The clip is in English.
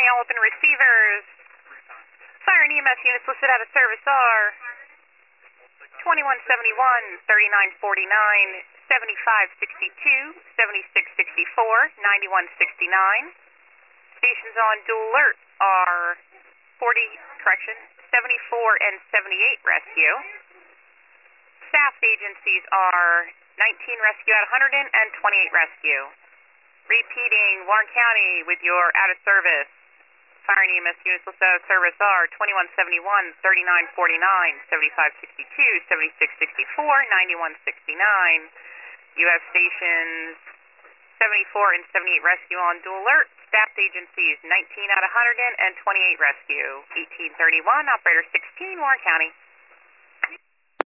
County, all open receivers. Fire and EMS units listed out of service are 2171, 3949, 7562, 7664, 9169. Stations on dual alert are 74 and 78 rescue. Staff agencies are 19 rescue out of 100 and 28 rescue. Repeating, Warren County with your out of service. Fire and EMS units listed out of service are 2171, 3949, 7562, 7664, 9169. You have stations 74 and 78 rescue on dual alert. Staff agencies 19 out of 100 and 28 rescue. 1831, operator 16, Warren County.